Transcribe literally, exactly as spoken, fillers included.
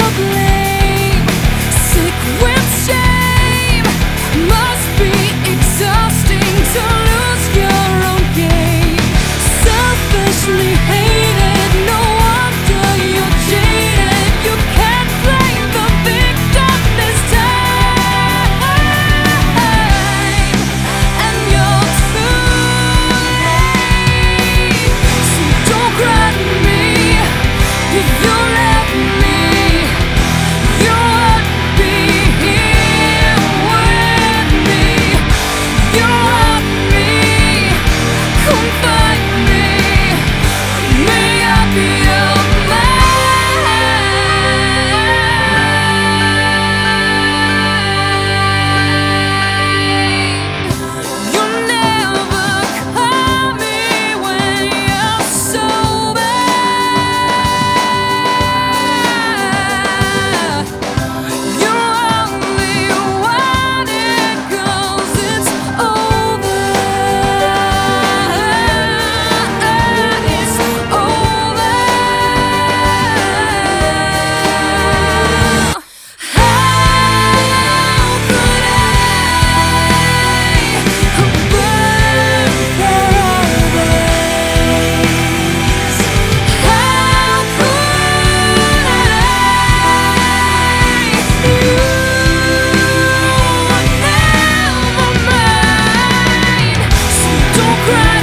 blame, sick with shame. Must be exhausting to lose your own game. Selfishly hated, no wonder you're jaded. You can't blame the victim this time, and you're too late. So don't cry to me if you left me. You wouldn't be here with me. You want me, come find me. May I be your man. You'll never call me when you're sober. You only want it 'cause it's over. It's over. How could I burn paradise? How could I? You were never mine. So don't cry